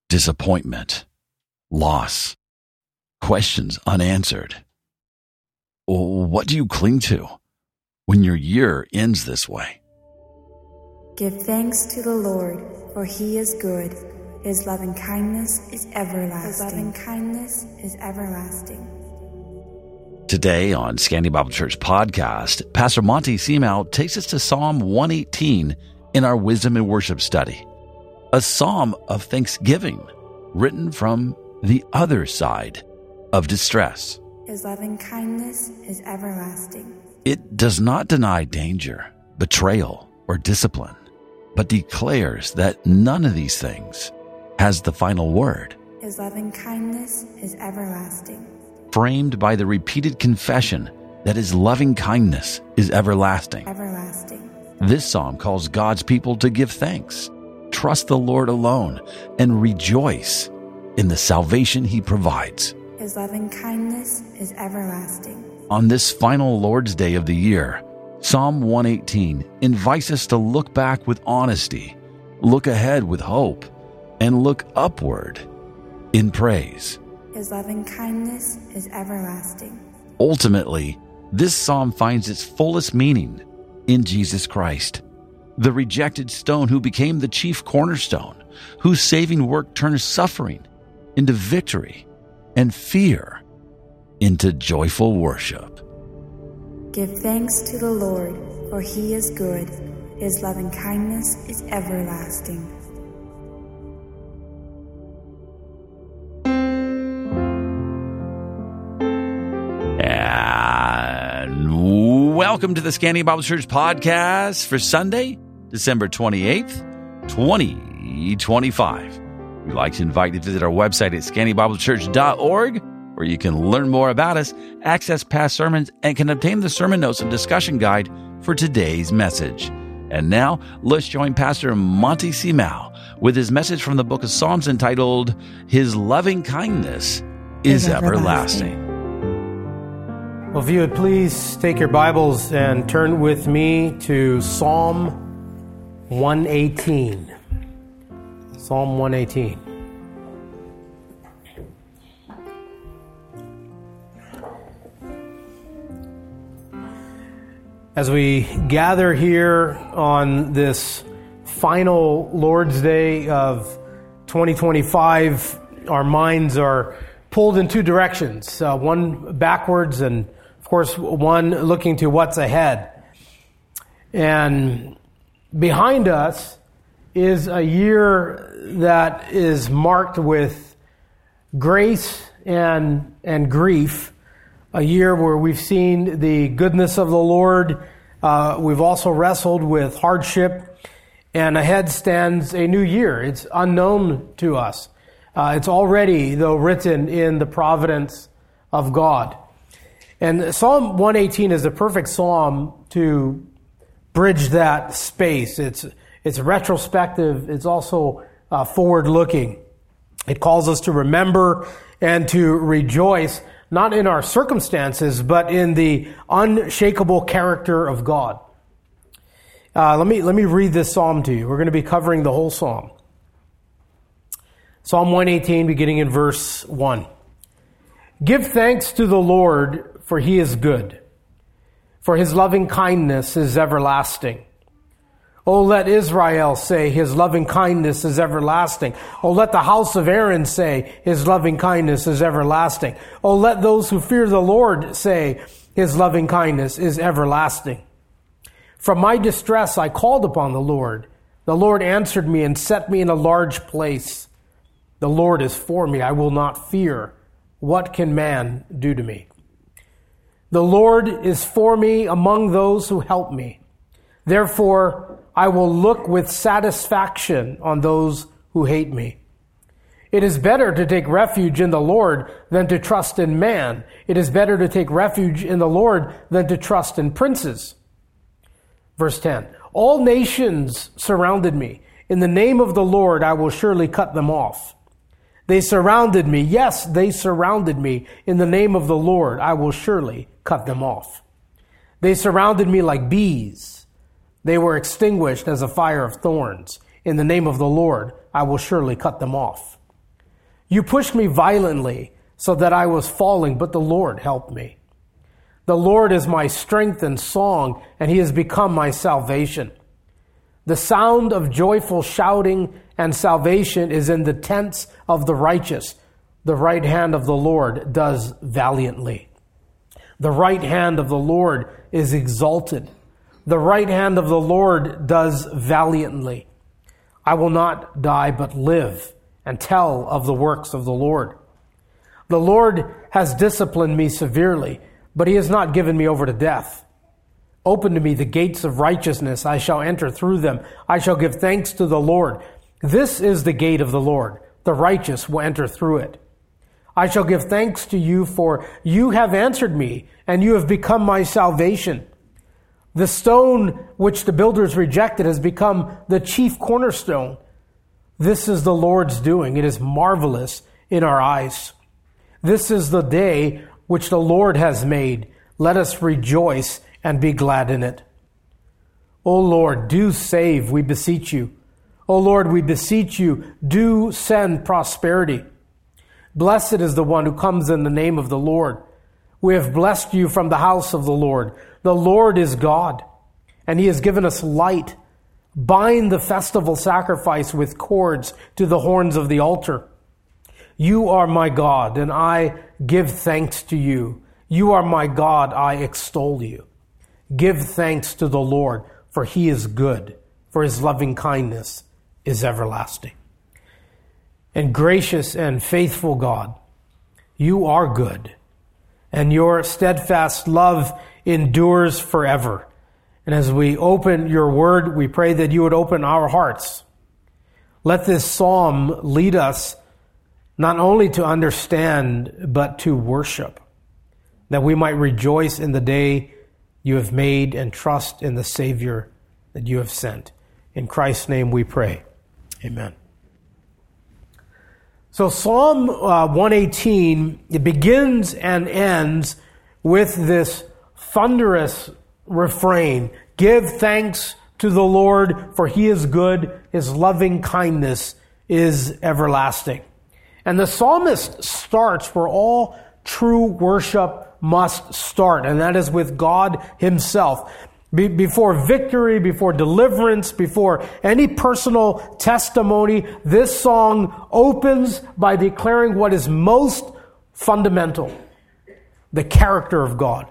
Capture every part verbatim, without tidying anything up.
disappointment, loss, questions unanswered. What do you cling to when your year ends this way? Give thanks to the Lord, for he is good. His loving kindness is everlasting. His loving kindness is everlasting. Today on Scandy Bible Church podcast, Pastor Monty Simao takes us to Psalm one eighteen in our Wisdom and Worship study, a psalm of thanksgiving written from the other side of distress. His loving kindness is everlasting. It does not deny danger, betrayal, or discipline, but declares that none of these things has the final word. His loving kindness is everlasting. Framed by the repeated confession that his loving kindness is everlasting. Everlasting. This psalm calls God's people to give thanks, trust the Lord alone, and rejoice in the salvation he provides. His loving kindness is everlasting. On this final Lord's Day of the year, Psalm one eighteen invites us to look back with honesty, look ahead with hope, and look upward in praise. His loving kindness is everlasting. Ultimately, this psalm finds its fullest meaning in Jesus Christ, the rejected stone who became the chief cornerstone, whose saving work turns suffering into victory and fear into joyful worship. Give thanks to the Lord, for he is good. His loving kindness is everlasting. And welcome to the Scandy Bible Church podcast for Sunday, December twenty-eighth, twenty twenty-five. We'd like to invite you to visit our website at scandy bible church dot org, where you can learn more about us, access past sermons, and can obtain the sermon notes and discussion guide for today's message. And now, let's join Pastor Monty Simao with his message from the book of Psalms entitled, His Loving Kindness is, is everlasting. everlasting. Well, if you would please take your Bibles and turn with me to Psalm one eighteen. Psalm one eighteen. As we gather here on this final Lord's Day of twenty twenty-five, our minds are pulled in two directions, uh, one backwards and, of course, one looking to what's ahead. And behind us is a year that is marked with grace and and grief, a year where we've seen the goodness of the Lord. Uh, we've also wrestled with hardship, and ahead stands a new year. It's unknown to us. Uh, it's already, though, written in the providence of God. And Psalm one eighteen is a perfect psalm to bridge that space. It's it's retrospective. It's also uh, forward-looking. It calls us to remember and to rejoice, not in our circumstances, but in the unshakable character of God. Uh, let me let me read this psalm to you. We're going to be covering the whole psalm. Psalm one eighteen, beginning in verse one. Give thanks to the Lord, for he is good, for his loving kindness is everlasting. Oh, let Israel say, his loving kindness is everlasting. Oh, let the house of Aaron say, his loving kindness is everlasting. Oh, let those who fear the Lord say, his loving kindness is everlasting. From my distress I called upon the Lord. The Lord answered me and set me in a large place. The Lord is for me. I will not fear. What can man do to me? The Lord is for me among those who help me. Therefore, I will look with satisfaction on those who hate me. It is better to take refuge in the Lord than to trust in man. It is better to take refuge in the Lord than to trust in princes. Verse ten. All nations surrounded me. In the name of the Lord, I will surely cut them off. They surrounded me. Yes, they surrounded me. In the name of the Lord, I will surely cut them off. They surrounded me like bees. They were extinguished as a fire of thorns. In the name of the Lord, I will surely cut them off. You pushed me violently so that I was falling, but the Lord helped me. The Lord is my strength and song, and he has become my salvation. The sound of joyful shouting and salvation is in the tents of the righteous. The right hand of the Lord does valiantly. The right hand of the Lord is exalted. The right hand of the Lord does valiantly. I will not die, but live and tell of the works of the Lord. The Lord has disciplined me severely, but he has not given me over to death. Open to me the gates of righteousness. I shall enter through them. I shall give thanks to the Lord. This is the gate of the Lord. The righteous will enter through it. I shall give thanks to you, for you have answered me, and you have become my salvation. The stone which the builders rejected has become the chief cornerstone. This is the Lord's doing. It is marvelous in our eyes. This is the day which the Lord has made. Let us rejoice and be glad in it. O Lord, do save, we beseech you. O Lord, we beseech you, do send prosperity. Blessed is the one who comes in the name of the Lord. We have blessed you from the house of the Lord. The Lord is God, and he has given us light. Bind the festival sacrifice with cords to the horns of the altar. You are my God, and I give thanks to you. You are my God, I extol you. Give thanks to the Lord, for he is good, for his loving kindness is everlasting. And gracious and faithful God, you are good, and your steadfast love endures forever. And as we open your word, we pray that you would open our hearts. Let this psalm lead us not only to understand, but to worship, that we might rejoice in the day you have made and trust in the Savior that you have sent. In Christ's name we pray. Amen. So Psalm uh, one eighteen, it begins and ends with this thunderous refrain. Give thanks to the Lord, for he is good. His loving kindness is everlasting. And the psalmist starts where all true worship must start, and that is with God himself. Be- before victory, before deliverance, before any personal testimony, this song opens by declaring what is most fundamental: the character of God.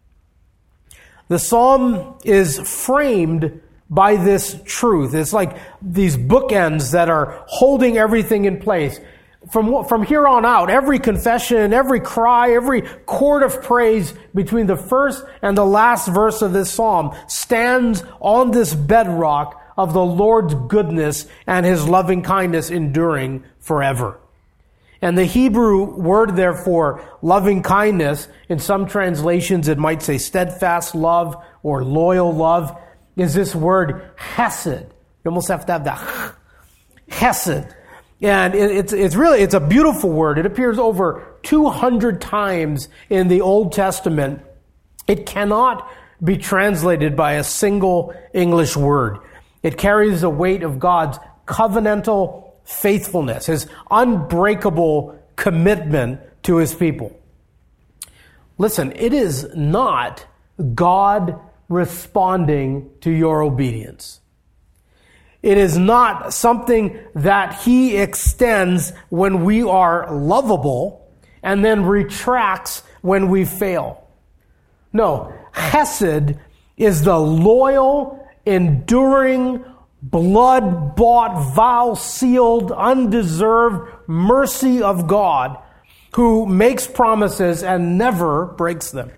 The psalm is framed by this truth. It's like these bookends that are holding everything in place. From, from here on out, every confession, every cry, every chord of praise between the first and the last verse of this psalm stands on this bedrock of the Lord's goodness and his loving kindness enduring forever. And the Hebrew word, therefore, loving kindness, in some translations it might say steadfast love or loyal love, is this word hesed. You almost have to have that hesed. And it's it's really, it's a beautiful word. It appears over two hundred times in the Old Testament. It cannot be translated by a single English word. It carries the weight of God's covenantal faithfulness, his unbreakable commitment to his people. Listen, it is not God responding to your obedience. It is not something that he extends when we are lovable and then retracts when we fail. No, hesed is the loyal, enduring, blood-bought, vow-sealed, undeserved mercy of God who makes promises and never breaks them.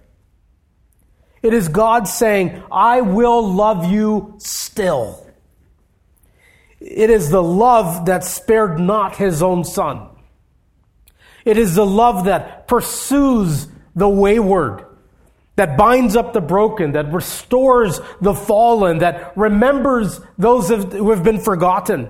It is God saying, I will love you still. It is the love that spared not his own son. It is the love that pursues the wayward, that binds up the broken, that restores the fallen, that remembers those who have been forgotten.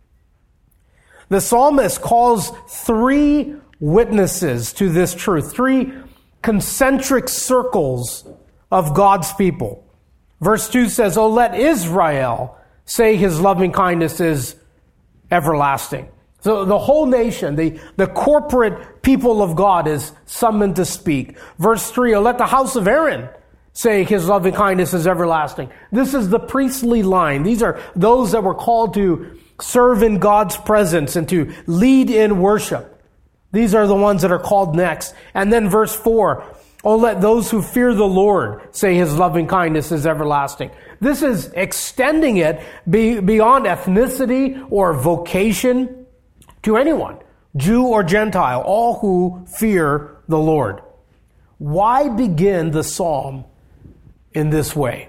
The psalmist calls three witnesses to this truth, three concentric circles of God's people. Verse two says, "Oh, let Israel say his loving kindness is everlasting." So the whole nation, the, the corporate people of God is summoned to speak. Verse three, oh, let the house of Aaron say his loving kindness is everlasting. This is the priestly line. These are those that were called to serve in God's presence and to lead in worship. These are the ones that are called next. And then verse four, oh, let those who fear the Lord say his loving kindness is everlasting. This is extending it be, beyond ethnicity or vocation to anyone, Jew or Gentile, all who fear the Lord. Why begin the psalm in this way?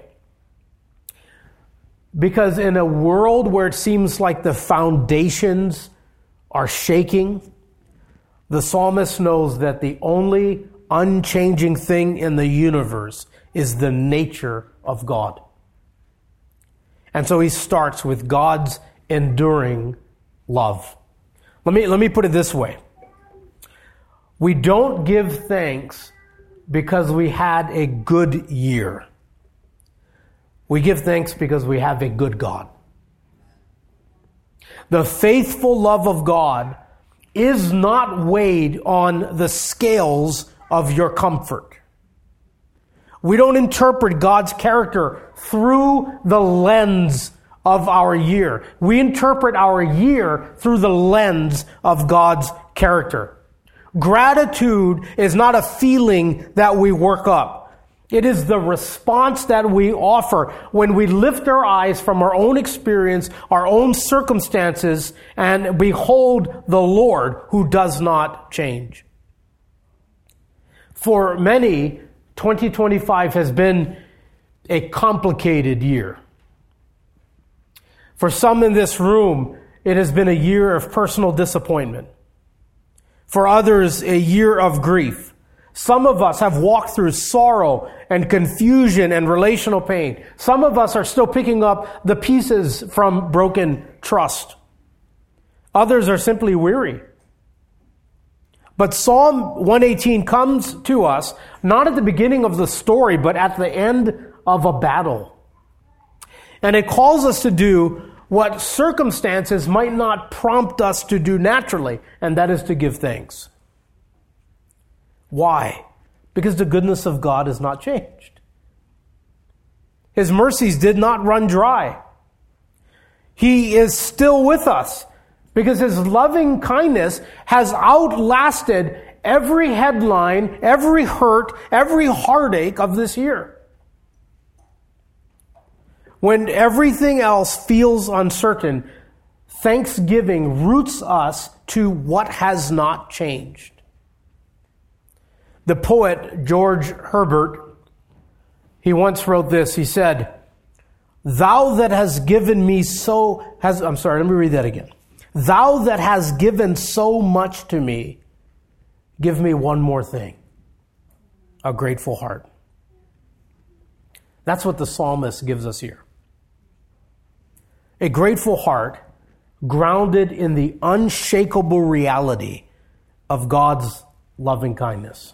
Because in a world where it seems like the foundations are shaking, the psalmist knows that the only unchanging thing in the universe is the nature of God. And so he starts with God's enduring love. Let me, let me put it this way. We don't give thanks because we had a good year. We give thanks because we have a good God. The faithful love of God is not weighed on the scales of your comfort. We don't interpret God's character through the lens of our year. We interpret our year through the lens of God's character. Gratitude is not a feeling that we work up. It is the response that we offer when we lift our eyes from our own experience, our own circumstances, and behold the Lord who does not change. For many, twenty twenty-five has been a complicated year. For some in this room, it has been a year of personal disappointment. For others, a year of grief. Some of us have walked through sorrow and confusion and relational pain. Some of us are still picking up the pieces from broken trust. Others are simply weary. But Psalm one eighteen comes to us not at the beginning of the story, but at the end of a battle. And it calls us to do what circumstances might not prompt us to do naturally, and that is to give thanks. Why? Because the goodness of God has not changed. His mercies did not run dry. He is still with us because his loving kindness has outlasted every headline, every hurt, every heartache of this year. When everything else feels uncertain, thanksgiving roots us to what has not changed. The poet George Herbert, he once wrote this. He said, "Thou that hast given me so has I'm sorry, let me read that again. Thou that hast given so much to me, give me one more thing, a grateful heart." That's what the psalmist gives us here. A grateful heart grounded in the unshakable reality of God's loving kindness.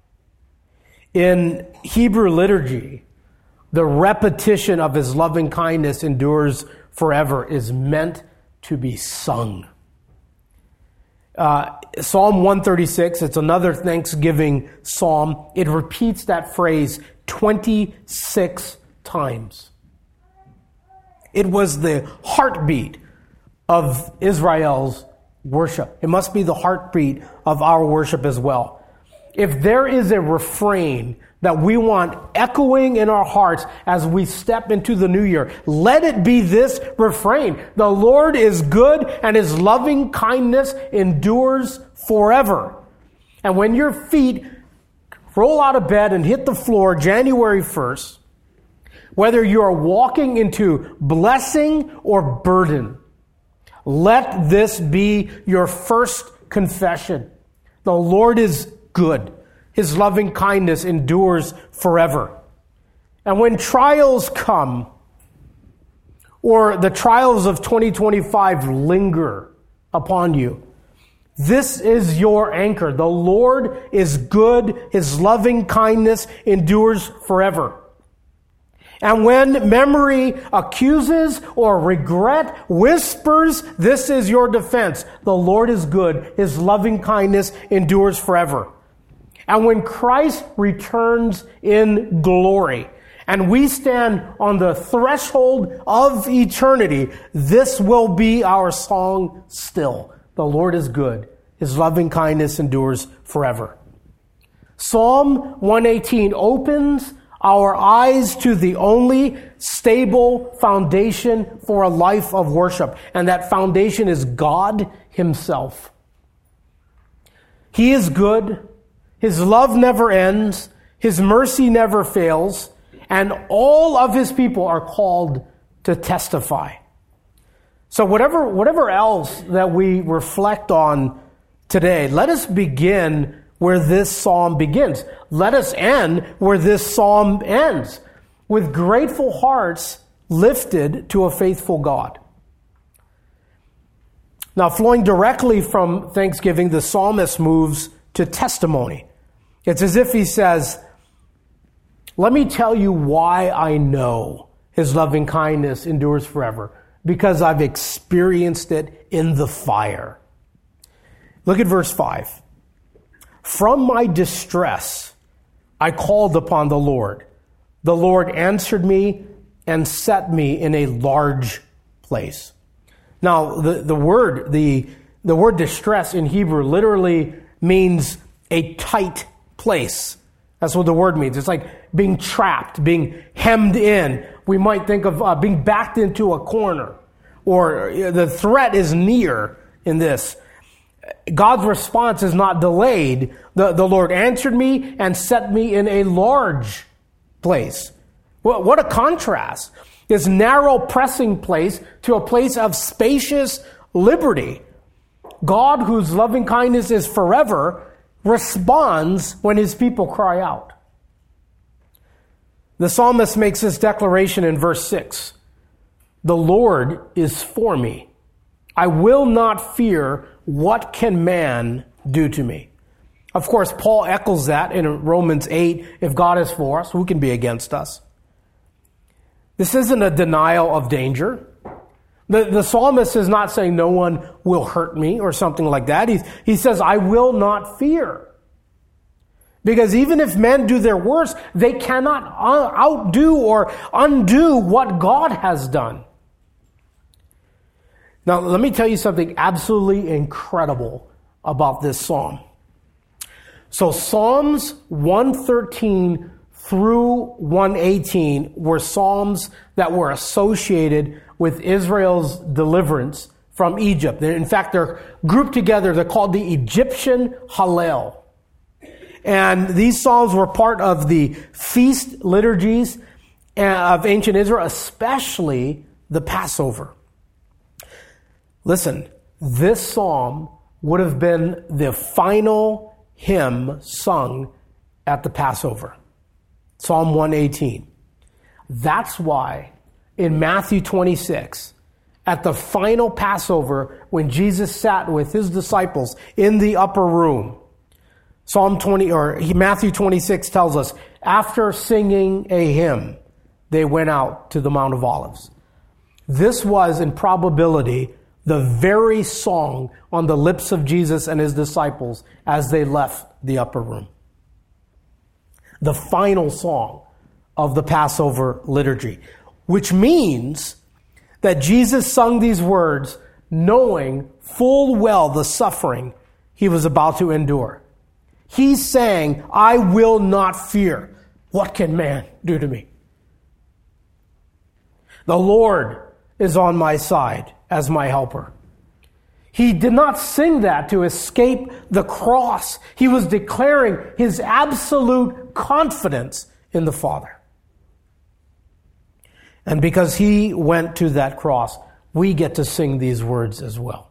In Hebrew liturgy, the repetition of his loving kindness endures forever is meant to be sung. Uh, Psalm one thirty-six, it's another Thanksgiving psalm. It repeats that phrase twenty-six times. It was the heartbeat of Israel's worship. It must be the heartbeat of our worship as well. If there is a refrain that we want echoing in our hearts as we step into the new year, let it be this refrain. The Lord is good and his loving kindness endures forever. And when your feet roll out of bed and hit the floor January first, whether you are walking into blessing or burden, let this be your first confession. The Lord is good. His loving kindness endures forever. And when trials come, or the trials of twenty twenty-five linger upon you, this is your anchor. The Lord is good. His loving kindness endures forever. And when memory accuses or regret whispers, this is your defense. The Lord is good. His loving kindness endures forever. And when Christ returns in glory, and we stand on the threshold of eternity, this will be our song still. The Lord is good. His loving kindness endures forever. Psalm one eighteen opens our eyes to the only stable foundation for a life of worship. And that foundation is God Himself. He is good. His love never ends. His mercy never fails. And all of His people are called to testify. So whatever, whatever else that we reflect on today, let us begin where this psalm begins. Let us end where this psalm ends, with grateful hearts lifted to a faithful God. Now, flowing directly from thanksgiving, the psalmist moves to testimony. It's as if he says, let me tell you why I know His loving kindness endures forever, because I've experienced it in the fire. Look at verse five. From my distress, I called upon the Lord. The Lord answered me and set me in a large place. Now, the, the word, the, the word distress in Hebrew literally means a tight place. That's what the word means. It's like being trapped, being hemmed in. We might think of uh, being backed into a corner, or uh, the threat is near in this. God's response is not delayed. The, the Lord answered me and set me in a large place. What, what a contrast. This narrow pressing place to a place of spacious liberty. God, whose loving kindness is forever, responds when His people cry out. The psalmist makes this declaration in verse six. The Lord is for me. I will not fear. What can man do to me? Of course, Paul echoes that in Romans eight. If God is for us, who can be against us? This isn't a denial of danger. The, the psalmist is not saying no one will hurt me or something like that. He, he says, I will not fear. Because even if men do their worst, they cannot outdo or undo what God has done. Now, let me tell you something absolutely incredible about this psalm. So Psalms one thirteen through one eighteen were psalms that were associated with Israel's deliverance from Egypt. In fact, they're grouped together. They're called the Egyptian Hallel. And these psalms were part of the feast liturgies of ancient Israel, especially the Passover. Listen, this psalm would have been the final hymn sung at the Passover. Psalm one eighteen. That's why in Matthew twenty-six, at the final Passover, when Jesus sat with His disciples in the upper room, Psalm twenty or Matthew twenty-six tells us, after singing a hymn, they went out to the Mount of Olives. This was, in probability, the very song on the lips of Jesus and His disciples as they left the upper room. The final song of the Passover liturgy, which means that Jesus sung these words knowing full well the suffering He was about to endure. He sang, I will not fear. What can man do to me? The Lord is on my side as my helper. He did not sing that to escape the cross. He was declaring his absolute confidence in the Father. And because he went to that cross, we get to sing these words as well.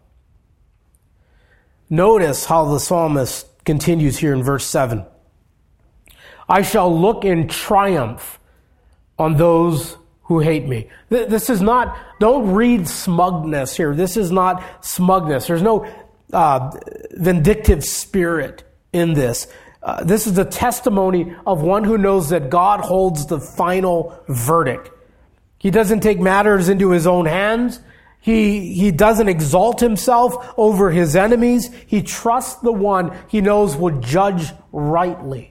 Notice how the psalmist continues here in verse seven. I shall look in triumph on those who hate me. This is not, don't read smugness here. This is not smugness. There's no uh, vindictive spirit in this. Uh, this is the testimony of one who knows that God holds the final verdict. He doesn't take matters into his own hands. He, he doesn't exalt himself over his enemies. He trusts the one he knows will judge rightly.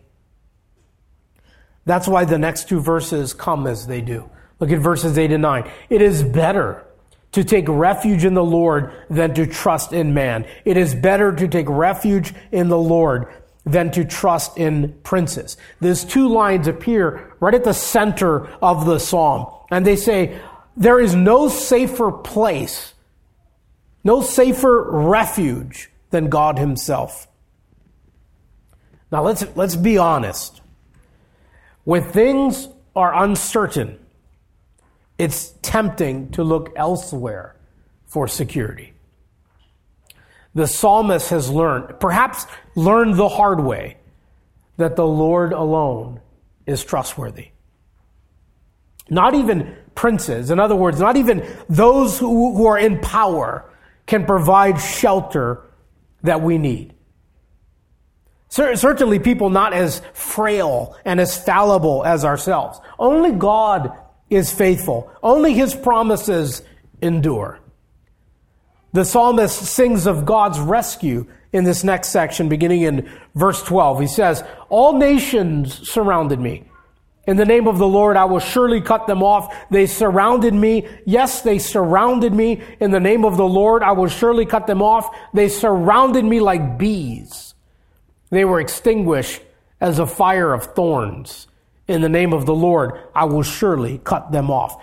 That's why the next two verses come as they do. Look at verses eight and nine. It is better to take refuge in the Lord than to trust in man. It is better to take refuge in the Lord than to trust in princes. These two lines appear right at the center of the psalm. And they say, there is no safer place, no safer refuge than God himself. Now let's, let's be honest. When things are uncertain, it's tempting to look elsewhere for security. The psalmist has learned, perhaps learned the hard way, that the Lord alone is trustworthy. Not even princes, in other words, not even those who, who are in power can provide shelter that we need. Certainly people not as frail and as fallible as ourselves. Only God is faithful. Only his promises endure. The psalmist sings of God's rescue in this next section, beginning in verse twelve. He says, all nations surrounded me. In the name of the Lord, I will surely cut them off. They surrounded me. Yes, they surrounded me. In the name of the Lord, I will surely cut them off. They surrounded me like bees. They were extinguished as a fire of thorns. In the name of the Lord, I will surely cut them off.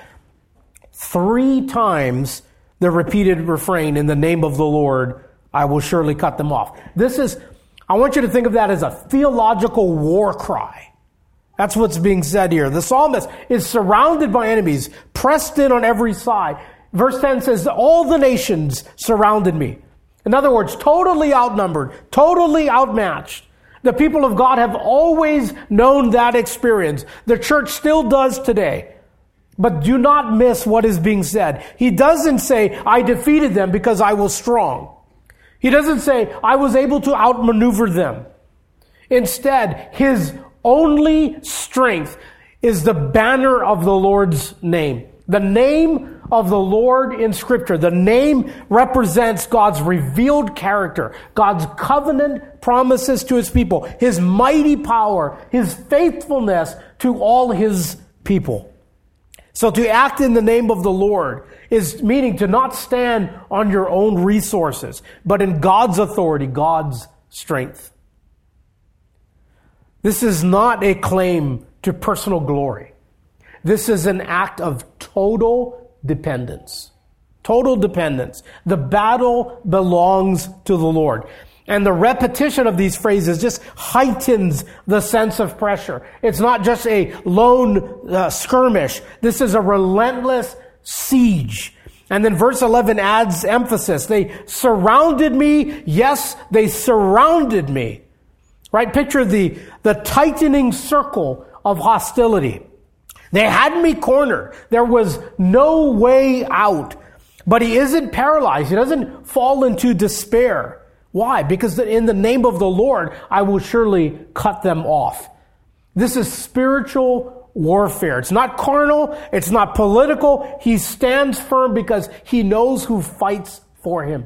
Three times the repeated refrain, in the name of the Lord, I will surely cut them off. This is, I want you to think of that as a theological war cry. That's what's being said here. The psalmist is surrounded by enemies, pressed in on every side. Verse ten says, all the nations surrounded me. In other words, totally outnumbered, totally outmatched. The people of God have always known that experience. The church still does today. But do not miss what is being said. He doesn't say, I defeated them because I was strong. He doesn't say, I was able to outmaneuver them. Instead, his only strength is the banner of the Lord's name. The name of the Lord in Scripture. The name represents God's revealed character, God's covenant promises to his people, his mighty power, his faithfulness to all his people. So to act in the name of the Lord is meaning to not stand on your own resources, but in God's authority, God's strength. This is not a claim to personal glory. This is an act of total dependence. Total dependence. The battle belongs to the Lord. And the repetition of these phrases just heightens the sense of pressure. It's not just a lone uh, skirmish. This is a relentless siege. And then verse eleven adds emphasis. They surrounded me. Yes, they surrounded me. Right? Picture the, the tightening circle of hostility. They had me cornered. There was no way out. But he isn't paralyzed. He doesn't fall into despair. Why? Because in the name of the Lord, I will surely cut them off. This is spiritual warfare. It's not carnal. It's not political. He stands firm because he knows who fights for him.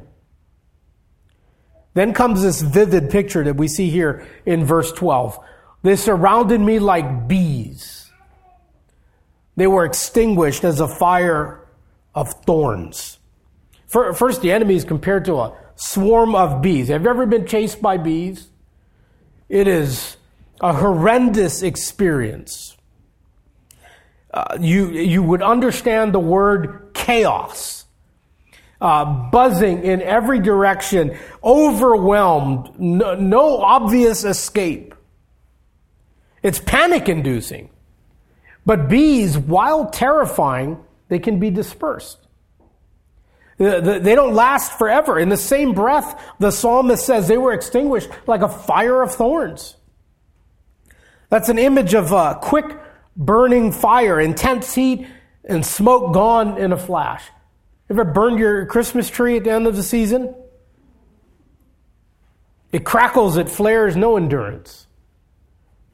Then comes this vivid picture that we see here in verse twelve. They surrounded me like bees. They were extinguished as a fire of thorns. First, the enemy is compared to a swarm of bees. Have you ever been chased by bees? It is a horrendous experience. Uh, you, you would understand the word chaos. Uh, buzzing in every direction, overwhelmed, no, no obvious escape. It's panic-inducing. But bees, while terrifying, they can be dispersed. They don't last forever. In the same breath, the psalmist says they were extinguished like a fire of thorns. That's an image of a quick burning fire, intense heat, and smoke gone in a flash. Ever burned your Christmas tree at the end of the season? It crackles, it flares, no endurance.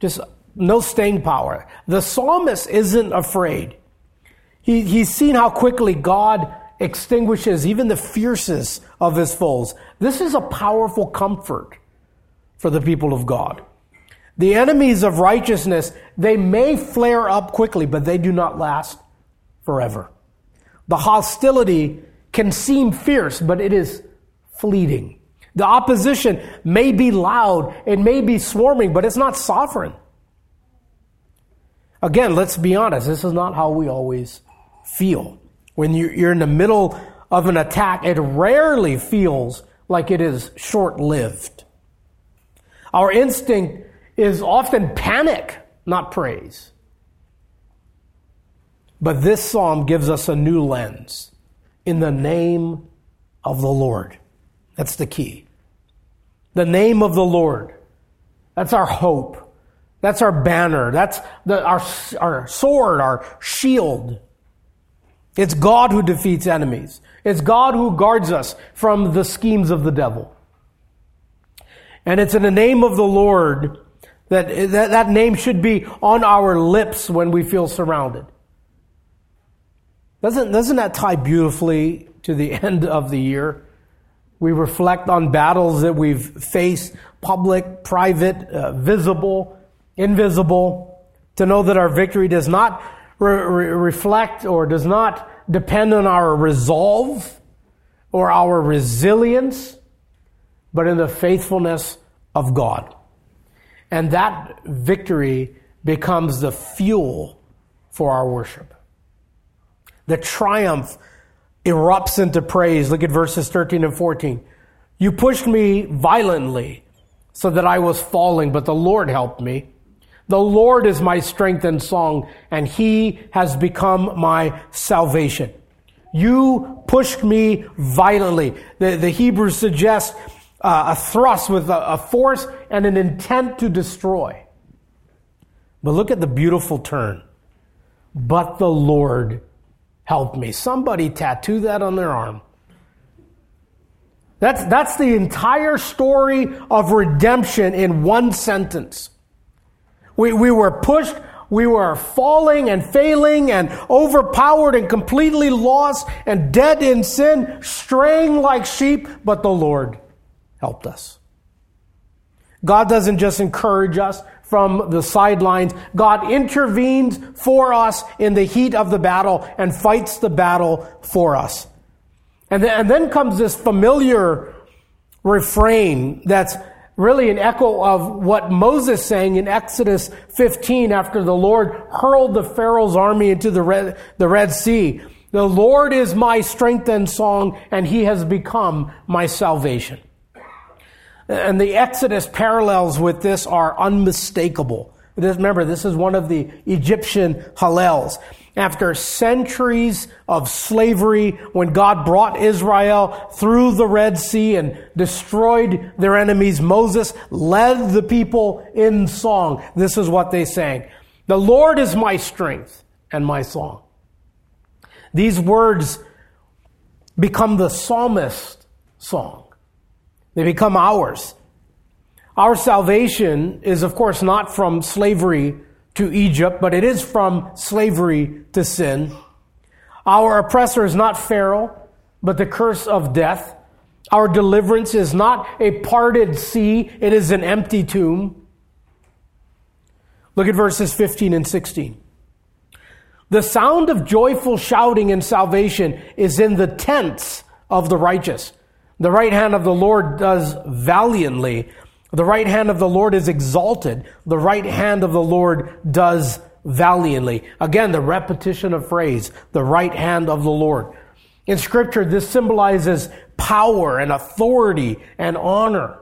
Just no staying power. The psalmist isn't afraid. He, he's seen how quickly God extinguishes even the fiercest of his foes. This is a powerful comfort for the people of God. The enemies of righteousness, they may flare up quickly, but they do not last forever. The hostility can seem fierce, but it is fleeting. The opposition may be loud, it may be swarming, but it's not sovereign. Again, let's be honest, this is not how we always feel. When you're in the middle of an attack, it rarely feels like it is short-lived. Our instinct is often panic, not praise. But this psalm gives us a new lens. In the name of the Lord. That's the key. The name of the Lord. That's our hope. That's our banner. That's the, our, our sword, our shield. It's God who defeats enemies. It's God who guards us from the schemes of the devil. And it's in the name of the Lord that that, that name should be on our lips when we feel surrounded. Doesn't, doesn't that tie beautifully to the end of the year? We reflect on battles that we've faced, public, private, uh, visible, invisible, to know that our victory does not re- re- reflect or does not depend on our resolve or our resilience, but in the faithfulness of God. And that victory becomes the fuel for our worship. The triumph erupts into praise. Look at verses thirteen and fourteen. You pushed me violently so that I was falling, but the Lord helped me. The Lord is my strength and song, and he has become my salvation. You pushed me violently. The, the Hebrew suggests uh, a thrust with a, a force and an intent to destroy. But look at the beautiful turn. But the Lord help me. Somebody tattoo that on their arm. That's, that's the entire story of redemption in one sentence. We, we were pushed, we were falling and failing and overpowered and completely lost and dead in sin, straying like sheep, but the Lord helped us. God doesn't just encourage us from the sidelines. God intervenes for us in the heat of the battle and fights the battle for us. And then, and then comes this familiar refrain that's really an echo of what Moses sang in Exodus fifteen after the Lord hurled the Pharaoh's army into the Red, the Red Sea. The Lord is my strength and song, and he has become my salvation. And the Exodus parallels with this are unmistakable. Remember, this is one of the Egyptian Hallels. After centuries of slavery, when God brought Israel through the Red Sea and destroyed their enemies, Moses led the people in song. This is what they sang. The Lord is my strength and my song. These words become the psalmist's song. They become ours. Our salvation is, of course, not from slavery to Egypt, but it is from slavery to sin. Our oppressor is not Pharaoh, but the curse of death. Our deliverance is not a parted sea, it is an empty tomb. Look at verses fifteen and sixteen. The sound of joyful shouting and salvation is in the tents of the righteous. The right hand of the Lord does valiantly. The right hand of the Lord is exalted. The right hand of the Lord does valiantly. Again, the repetition of phrase, the right hand of the Lord. In Scripture, this symbolizes power and authority and honor.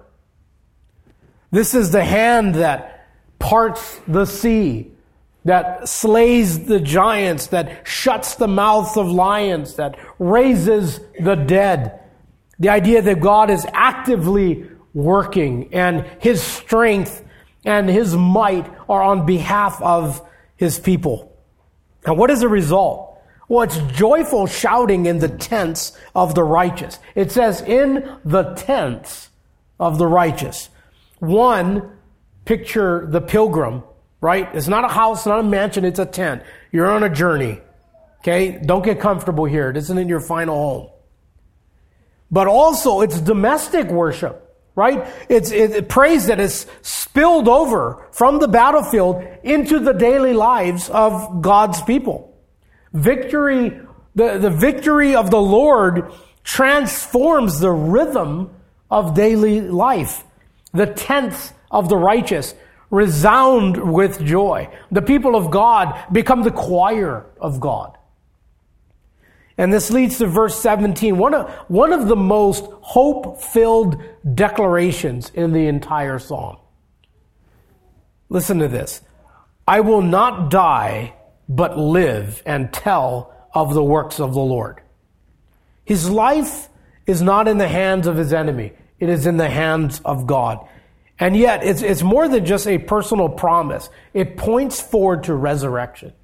This is the hand that parts the sea, that slays the giants, that shuts the mouths of lions, that raises the dead. The idea that God is actively working and his strength and his might are on behalf of his people. And what is the result? Well, it's joyful shouting in the tents of the righteous. It says in the tents of the righteous. One, picture the pilgrim right? It's not a house, not a mansion, it's a tent. You're on a journey. Okay? Don't get comfortable here. It isn't in your final home. But also, it's domestic worship, right? It's it, praise that is spilled over from the battlefield into the daily lives of God's people. Victory, the, the victory of the Lord transforms the rhythm of daily life. The tents of the righteous resound with joy. The people of God become the choir of God. And this leads to verse seventeen, one of, one of the most hope-filled declarations in the entire psalm. Listen to this. I will not die, but live and tell of the works of the Lord. His life is not in the hands of his enemy. It is in the hands of God. And yet, it's, it's more than just a personal promise. It points forward to resurrection.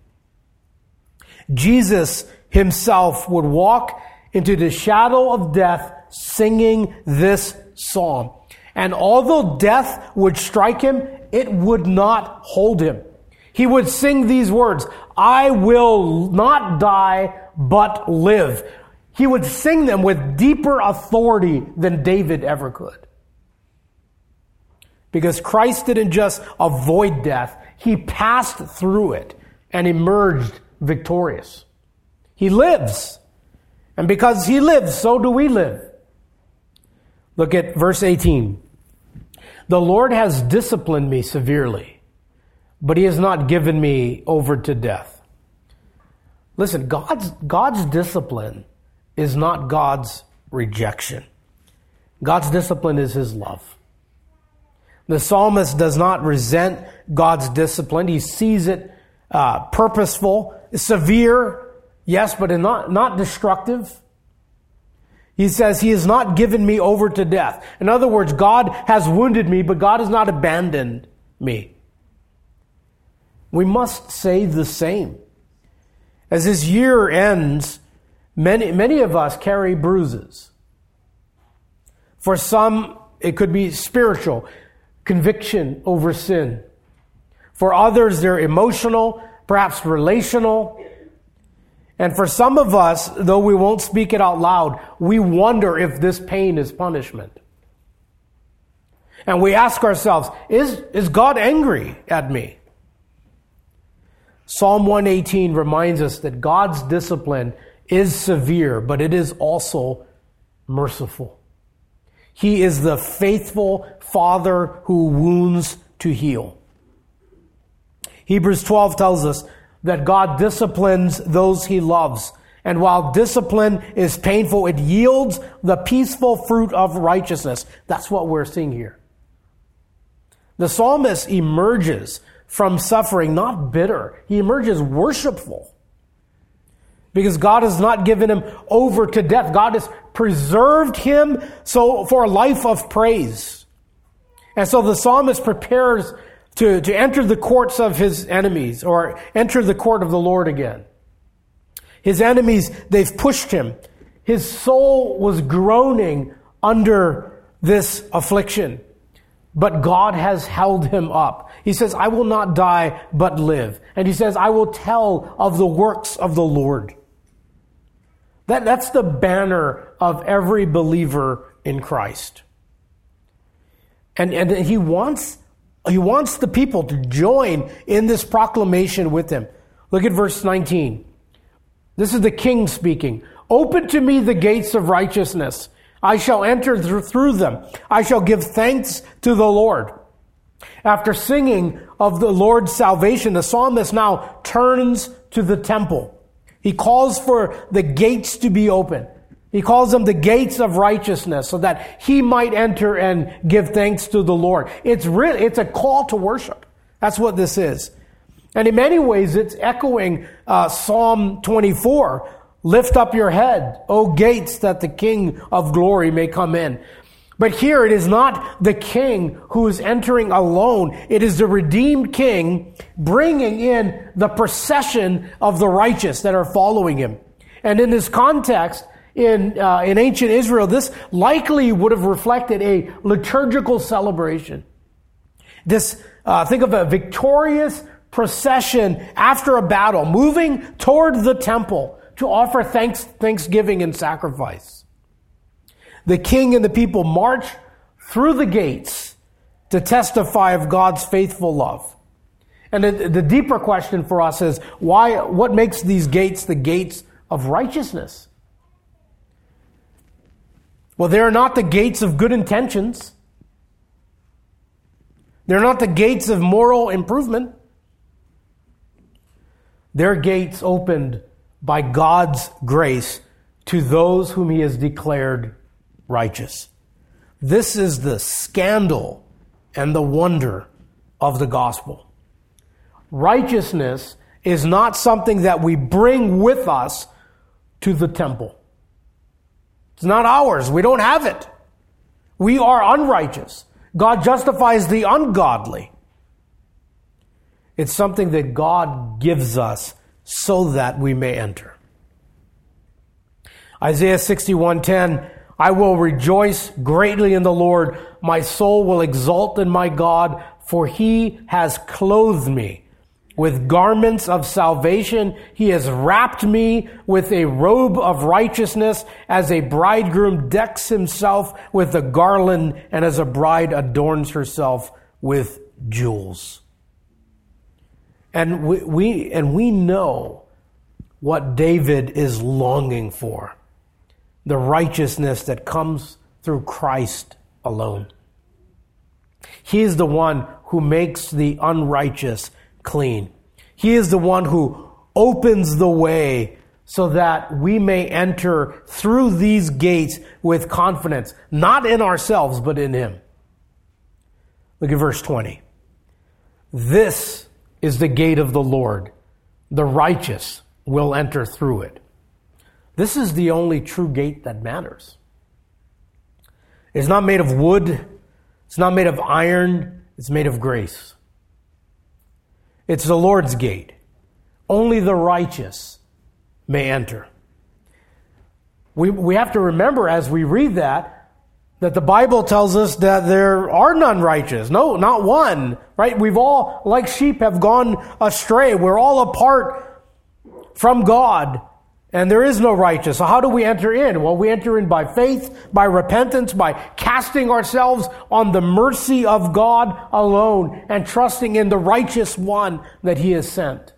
Jesus himself would walk into the shadow of death singing this psalm. And although death would strike him, it would not hold him. He would sing these words, I will not die, but live. He would sing them with deeper authority than David ever could. Because Christ didn't just avoid death, he passed through it and emerged victorious. He lives. And because he lives, so do we live. Look at verse eighteen. The Lord has disciplined me severely, but he has not given me over to death. Listen, God's, God's discipline is not God's rejection. God's discipline is his love. The psalmist does not resent God's discipline. He sees it uh, purposeful, severe, yes, but not, not destructive. He says, he has not given me over to death. In other words, God has wounded me, but God has not abandoned me. We must say the same. As this year ends, many, many of us carry bruises. For some, it could be spiritual, conviction over sin. For others, they're emotional, perhaps relational. And for some of us, though we won't speak it out loud, we wonder if this pain is punishment. And we ask ourselves, is, is God angry at me? Psalm one eighteen reminds us that God's discipline is severe, but it is also merciful. He is the faithful Father who wounds to heal. Hebrews twelve tells us that God disciplines those he loves. And while discipline is painful, it yields the peaceful fruit of righteousness. That's what we're seeing here. The psalmist emerges from suffering not bitter. He emerges worshipful. Because God has not given him over to death. God has preserved him so for a life of praise. And so the psalmist prepares to, to enter the courts of his enemies, or enter the court of the Lord again. His enemies, they've pushed him. His soul was groaning under this affliction. But God has held him up. He says, I will not die, but live. And he says, I will tell of the works of the Lord. That, that's the banner of every believer in Christ. And, and he wants, he wants the people to join in this proclamation with him. Look at verse nineteen. This is the king speaking. Open to me the gates of righteousness. I shall enter through them. I shall give thanks to the Lord. After singing of the Lord's salvation, the psalmist now turns to the temple. He calls for the gates to be open. He calls them the gates of righteousness so that he might enter and give thanks to the Lord. It's really, it's a call to worship. That's what this is. And in many ways, it's echoing uh, Psalm twenty-four. Lift up your head, O gates, that the King of glory may come in. But here it is not the king who is entering alone. It is the redeemed king bringing in the procession of the righteous that are following him. And in this context, in uh, in ancient Israel, this likely would have reflected a liturgical celebration. This, uh, think of a victorious procession after a battle, moving toward the temple to offer thanks, thanksgiving and sacrifice. The king and the people march through the gates to testify of God's faithful love. And the, the deeper question for us is, why? What makes these gates the gates of righteousness? Well, they are not the gates of good intentions. They're not the gates of moral improvement. They're gates opened by God's grace to those whom He has declared righteous. This is the scandal and the wonder of the gospel. Righteousness is not something that we bring with us to the temple. It's not ours. We don't have it. We are unrighteous. God justifies the ungodly. It's something that God gives us so that we may enter. Isaiah sixty-one ten, I will rejoice greatly in the Lord. My soul will exult in my God, for He has clothed me with garments of salvation. He has wrapped me with a robe of righteousness, as a bridegroom decks himself with a garland, and as a bride adorns herself with jewels. And we, we and we know what David is longing for. The righteousness that comes through Christ alone. He is the one who makes the unrighteous clean. He is the one who opens the way so that we may enter through these gates with confidence, not in ourselves, but in Him. Look at verse twenty. This is the gate of the Lord. The righteous will enter through it. This is the only true gate that matters. It's not made of wood. It's not made of iron. It's made of grace. It's the Lord's gate. Only the righteous may enter. We, we have to remember as we read that, that the Bible tells us that there are none righteous. No, not one, right? We've all, like sheep, have gone astray. We're all apart from God, and there is no righteous. So how do we enter in? Well, we enter in by faith, by repentance, by casting ourselves on the mercy of God alone and trusting in the righteous one that He has sent.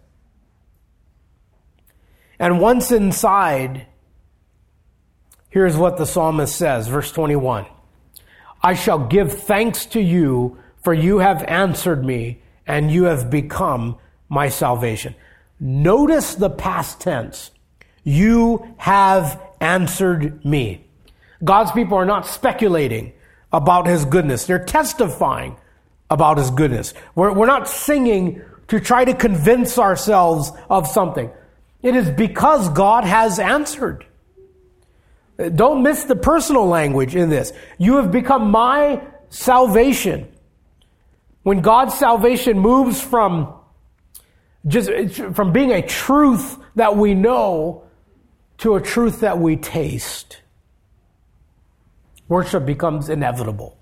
And once inside, here's what the psalmist says, verse twenty-one. I shall give thanks to you, for you have answered me, and you have become my salvation. Notice the past tense. You have answered me. God's people are not speculating about His goodness. They're testifying about His goodness. We're, we're not singing to try to convince ourselves of something. It is because God has answered. Don't miss the personal language in this. You have become my salvation. When God's salvation moves from just from being a truth that we know to a truth that we taste, worship becomes inevitable.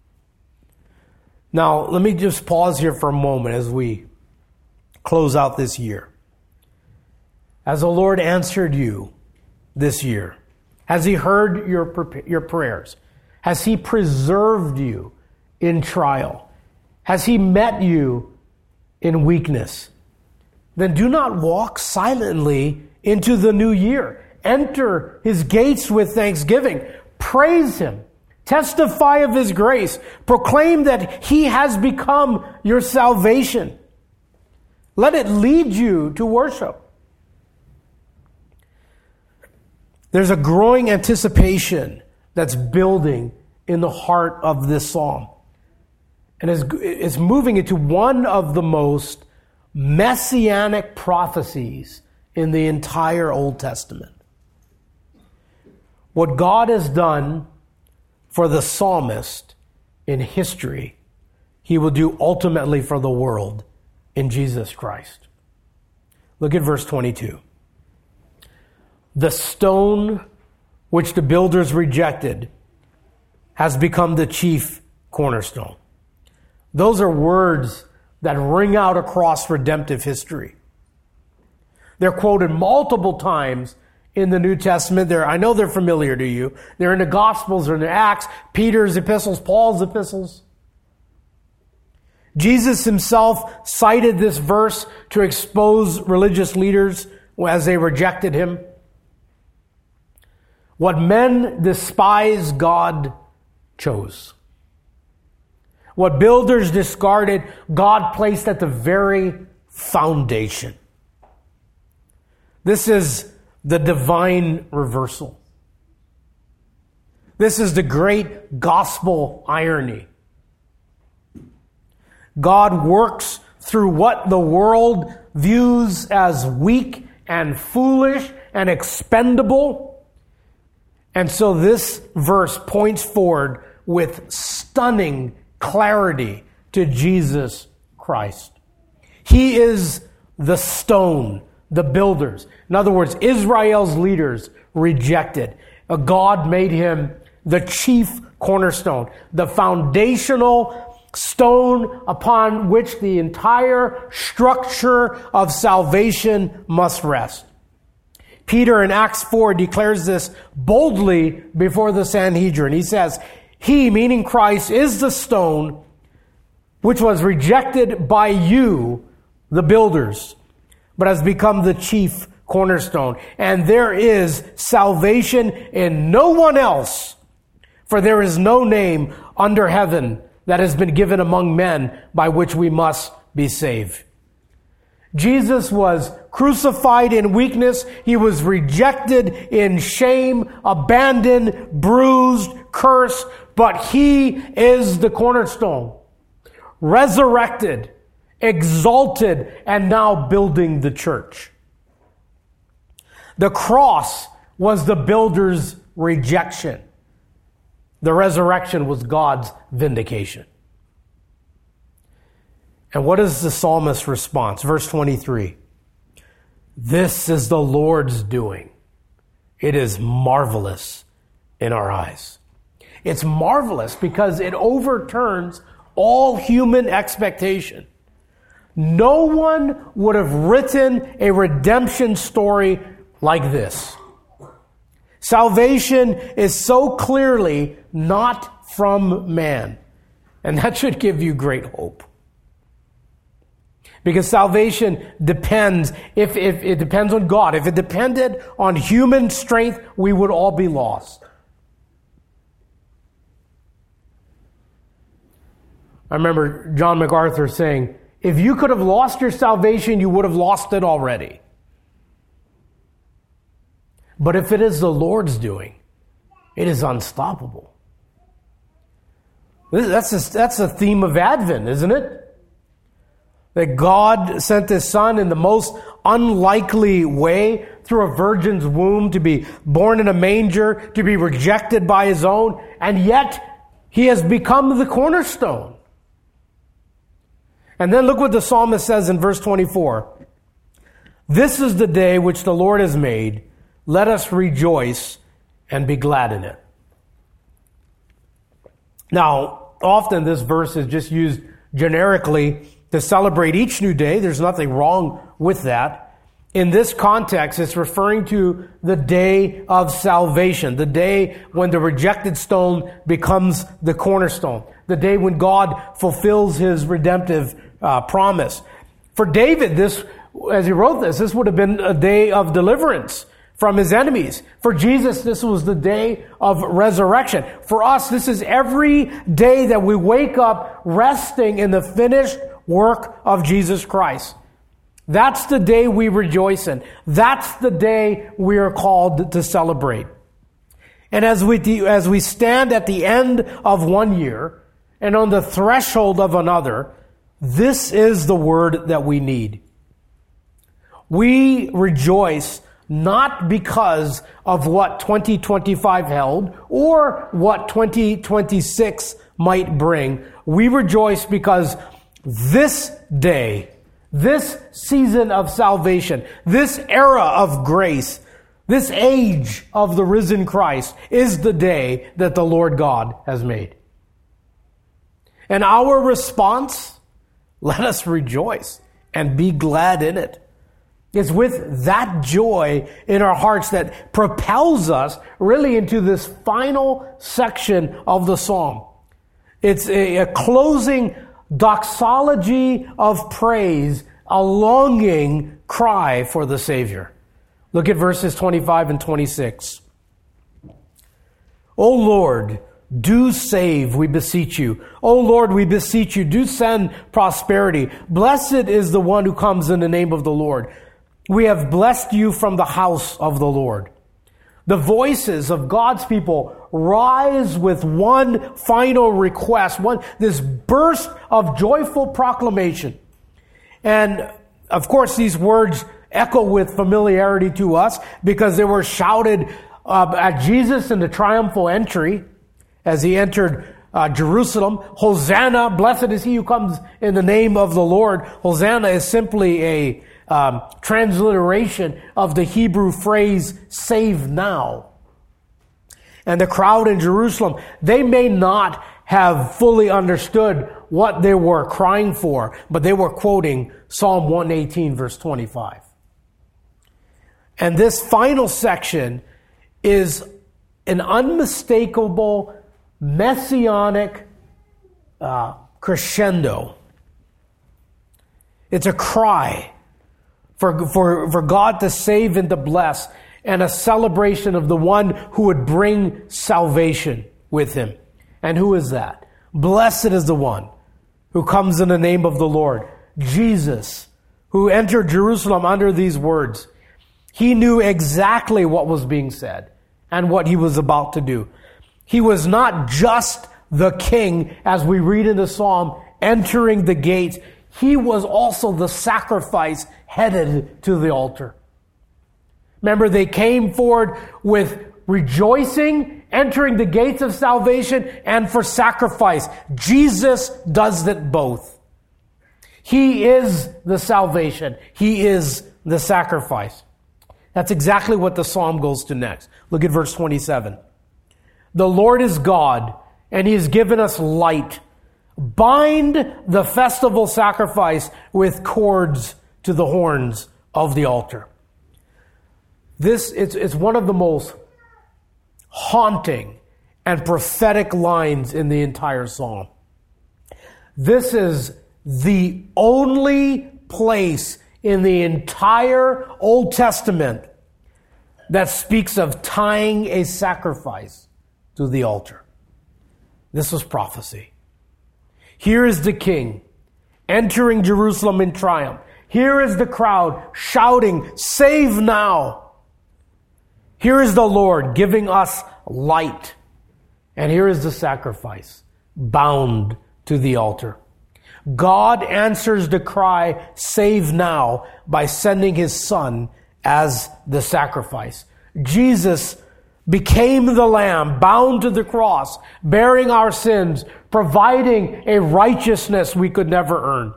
Now, let me just pause here for a moment as we close out this year. Has the Lord answered you this year? Has He heard your, your prayers? Has He preserved you in trial? Has He met you in weakness? Then do not walk silently into the new year. Enter His gates with thanksgiving. Praise Him. Testify of His grace. Proclaim that He has become your salvation. Let it lead you to worship. There's a growing anticipation that's building in the heart of this psalm. And it's moving into one of the most messianic prophecies in the entire Old Testament. What God has done for the psalmist in history, He will do ultimately for the world in Jesus Christ. Look at verse twenty-two. The stone which the builders rejected has become the chief cornerstone. Those are words that ring out across redemptive history. They're quoted multiple times in the New Testament. They're, I know they're familiar to you. They're in the Gospels, they're in the Acts, Peter's epistles, Paul's epistles. Jesus himself cited this verse to expose religious leaders as they rejected him. What men despise, God chose. What builders discarded, God placed at the very foundation. This is the divine reversal. This is the great gospel irony. God works through what the world views as weak and foolish and expendable. And so this verse points forward with stunning clarity to Jesus Christ. He is the stone the builders, in other words, Israel's leaders, rejected. God made him the chief cornerstone, the foundational stone upon which the entire structure of salvation must rest. Peter in Acts four declares this boldly before the Sanhedrin. He says, "He," meaning Christ, "is the stone which was rejected by you, the builders, but has become the chief cornerstone. And there is salvation in no one else, for there is no name under heaven that has been given among men by which we must be saved." Jesus was crucified in weakness. He was rejected in shame, abandoned, bruised, cursed, but he is the cornerstone, resurrected, exalted, and now building the church. The cross was the builder's rejection. The resurrection was God's vindication. And what is the psalmist's response? Verse twenty-three. "This is the Lord's doing. It is marvelous in our eyes." It's marvelous because it overturns all human expectation. No one would have written a redemption story like this. Salvation is so clearly not from man. And that should give you great hope. Because salvation depends, if, if it depends on God. If it depended on human strength, we would all be lost. I remember John MacArthur saying, if you could have lost your salvation, you would have lost it already. But if it is the Lord's doing, it is unstoppable. That's a, that's a theme of Advent, isn't it? That God sent His Son in the most unlikely way through a virgin's womb to be born in a manger, to be rejected by His own, and yet He has become the cornerstone. And then look what the psalmist says in verse twenty-four. "This is the day which the Lord has made. Let us rejoice and be glad in it." Now, often this verse is just used generically to celebrate each new day. There's nothing wrong with that. In this context, it's referring to the day of salvation, the day when the rejected stone becomes the cornerstone, the day when God fulfills His redemptive uh, promise. For David, this, as he wrote this, this would have been a day of deliverance from his enemies. For Jesus, this was the day of resurrection. For us, this is every day that we wake up resting in the finished work of Jesus Christ. That's the day we rejoice in. That's the day we are called to celebrate. And as we, as we stand at the end of one year and on the threshold of another, this is the word that we need. We rejoice not because of what twenty twenty-five held or what twenty twenty-six might bring. We rejoice because this day, this season of salvation, this era of grace, this age of the risen Christ is the day that the Lord God has made. And our response let us rejoice and be glad in it. It's with that joy in our hearts that propels us really into this final section of the psalm. It's a, a closing doxology of praise, a longing cry for the Savior. Look at verses twenty-five and twenty-six. O Lord, do save, we beseech you. O Lord, we beseech you, do send prosperity. Blessed is the one who comes in the name of the Lord. We have blessed you from the house of the Lord. The voices of God's people rise with one final request, one this burst of joyful proclamation. And of course, these words echo with familiarity to us because they were shouted uh, at Jesus in the triumphal entry as he entered uh, Jerusalem. Hosanna, blessed is he who comes in the name of the Lord. Hosanna is simply a Um, transliteration of the Hebrew phrase, save now. And the crowd in Jerusalem, they may not have fully understood what they were crying for, but they were quoting Psalm one eighteen, verse twenty-five. And this final section is an unmistakable messianic uh, crescendo. It's a cry For, for, for God to save and to bless, and a celebration of the one who would bring salvation with him. And who is that? Blessed is the one who comes in the name of the Lord. Jesus, who entered Jerusalem under these words. He knew exactly what was being said and what he was about to do. He was not just the king, as we read in the psalm, entering the gates. He was also the sacrifice headed to the altar. Remember, they came forward with rejoicing, entering the gates of salvation, and for sacrifice. Jesus does it both. He is the salvation. He is the sacrifice. That's exactly what the psalm goes to next. Look at verse twenty-seven. The Lord is God, and he has given us light. Bind the festival sacrifice with cords to the horns of the altar. This is it's one of the most haunting and prophetic lines in the entire psalm. This is the only place in the entire Old Testament that speaks of tying a sacrifice to the altar. This was prophecy. Here is the king entering Jerusalem in triumph. Here is the crowd shouting, "Save now!" Here is the Lord giving us light. And here is the sacrifice, bound to the altar. God answers the cry, "Save now," by sending his Son as the sacrifice. Jesus became the Lamb, bound to the cross, bearing our sins, providing a righteousness we could never earn.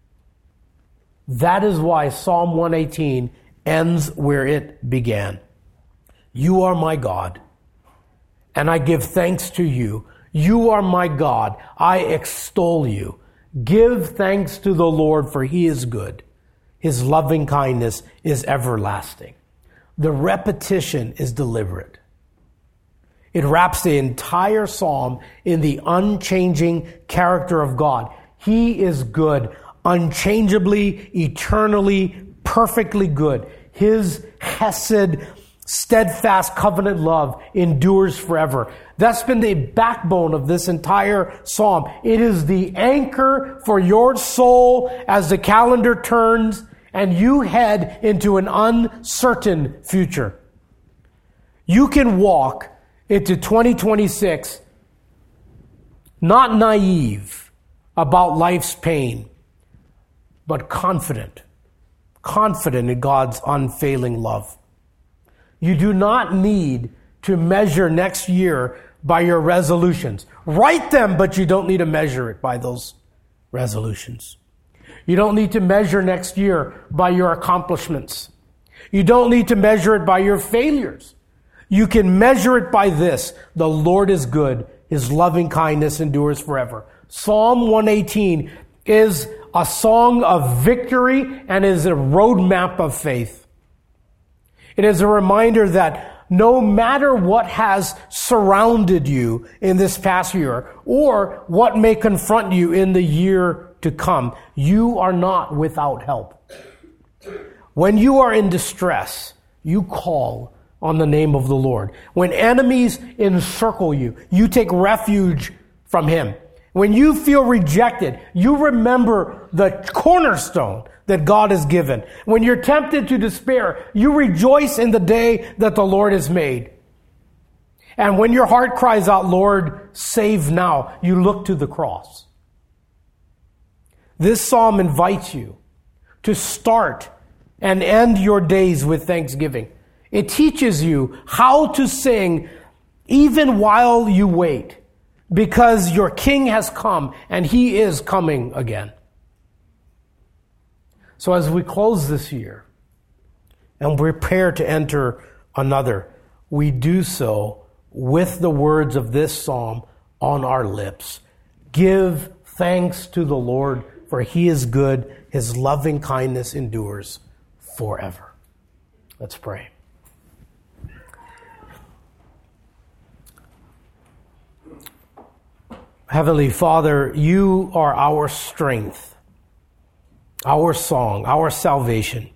That is why Psalm one eighteen ends where it began. You are my God, and I give thanks to you. You are my God. I extol you. Give thanks to the Lord, for he is good. His loving kindness is everlasting. The repetition is deliberate. It wraps the entire psalm in the unchanging character of God. He is good, unchangeably, eternally, perfectly good. His hesed, steadfast covenant love endures forever. That's been the backbone of this entire psalm. It is the anchor for your soul as the calendar turns and you head into an uncertain future. You can walk into twenty twenty-six not naive about life's pain, but confident, confident in God's unfailing love. You do not need to measure next year by your resolutions. Write them, but you don't need to measure it by those resolutions. You don't need to measure next year by your accomplishments. You don't need to measure it by your failures. You can measure it by this: the Lord is good. His loving kindness endures forever. Psalm one eighteen is a song of victory and is a roadmap of faith. It is a reminder that no matter what has surrounded you in this past year or what may confront you in the year to come, you are not without help. When you are in distress, you call on the name of the Lord. When enemies encircle you, you take refuge from Him. When you feel rejected, you remember the cornerstone that God has given. When you're tempted to despair, you rejoice in the day that the Lord has made. And when your heart cries out, Lord, save now, you look to the cross. This psalm invites you to start and end your days with thanksgiving. It teaches you how to sing even while you wait, because your King has come and He is coming again. So as we close this year and prepare to enter another, we do so with the words of this psalm on our lips. Give thanks to the Lord, for He is good. His loving kindness endures forever. Let's pray. Heavenly Father, You are our strength, our song, our salvation.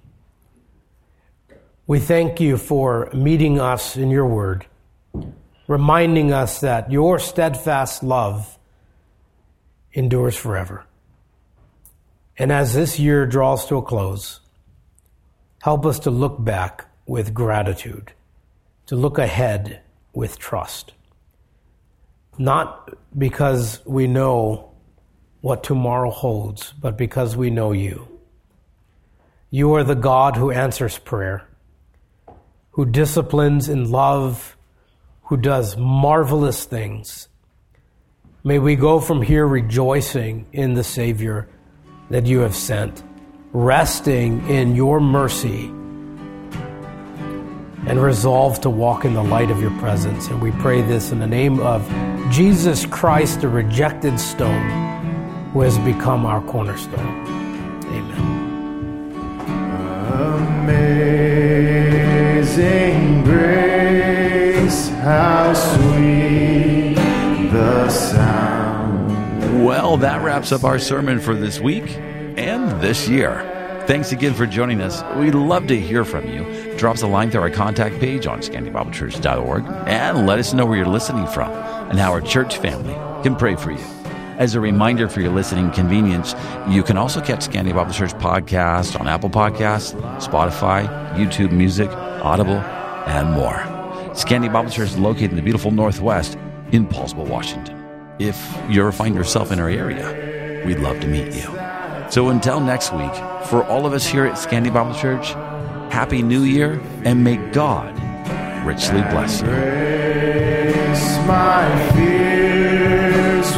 We thank You for meeting us in Your word, reminding us that Your steadfast love endures forever. And as this year draws to a close, help us to look back with gratitude, to look ahead with trust. Not because we know what tomorrow holds, but because we know You. You are the God who answers prayer, who disciplines in love, who does marvelous things. May we go from here rejoicing in the Savior that You have sent, resting in Your mercy, and resolve to walk in the light of Your presence. And we pray this in the name of Jesus Christ, the rejected stone, who has become our cornerstone. Amen. Amazing grace, how sweet the sound. Well, that wraps up our sermon for this week and this year. Thanks again for joining us. We'd love to hear from you. Drop us a line through our contact page on scandy bible church dot org and let us know where you're listening from and how our church family can pray for you. As a reminder for your listening convenience, you can also catch Scandy Bible Church podcast on Apple Podcasts, Spotify, YouTube Music, Audible, and more. Scandy Bible Church is located in the beautiful Northwest in Paulsville, Washington. If you ever find yourself in our area, we'd love to meet you. So until next week, for all of us here at Scandy Bible Church, Happy New Year, and may God richly bless you. Grace, my fears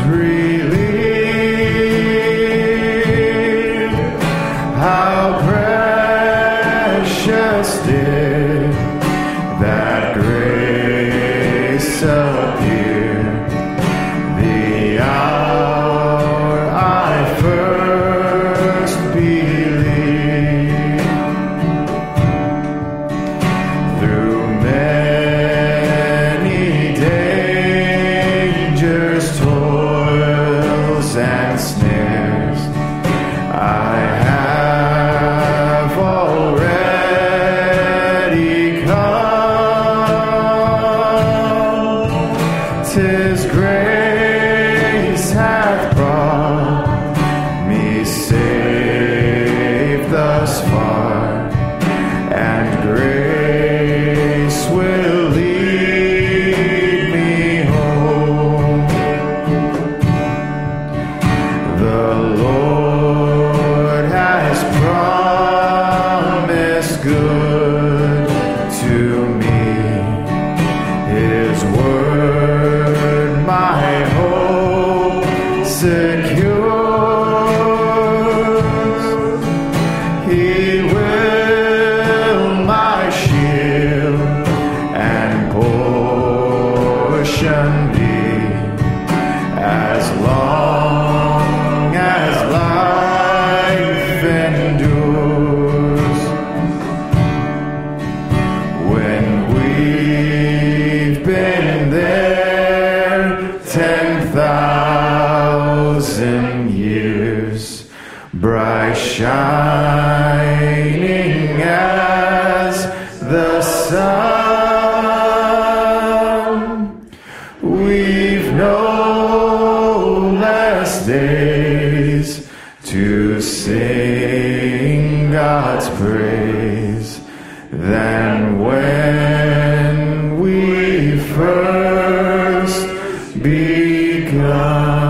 relieve. How precious did that grace appear the hour I first believed. Through many dangers, toils, and snares, I have already come. 'Tis grace hath brought me safe thus far, and grace will lead me home. The Lord has promised good to me. His word my hope secures. He will my shield and portion be, as long as bright shining as the sun. We've no less days to sing God's praise than when we first begun.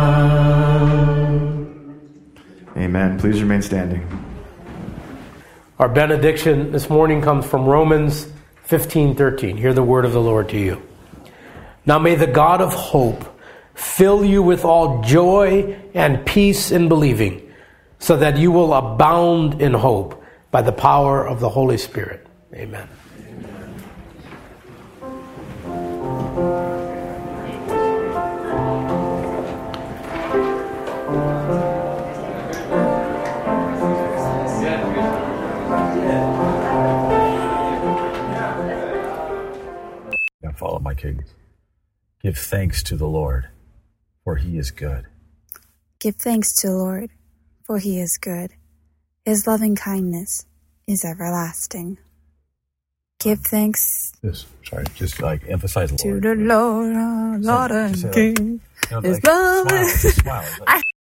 Amen. Please remain standing. Our benediction this morning comes from Romans fifteen thirteen. Hear the word of the Lord to you. Now may the God of hope fill you with all joy and peace in believing, so that you will abound in hope by the power of the Holy Spirit. Amen. Now follow my cadence. Give thanks to the Lord, for he is good. Give thanks to the Lord, for he is good. His loving kindness is everlasting. Give thanks This, sorry, just like emphasize the to Lord. the Lord, our Lord Just and say King. like, you know, His like, love smile, is- just smile. Like, I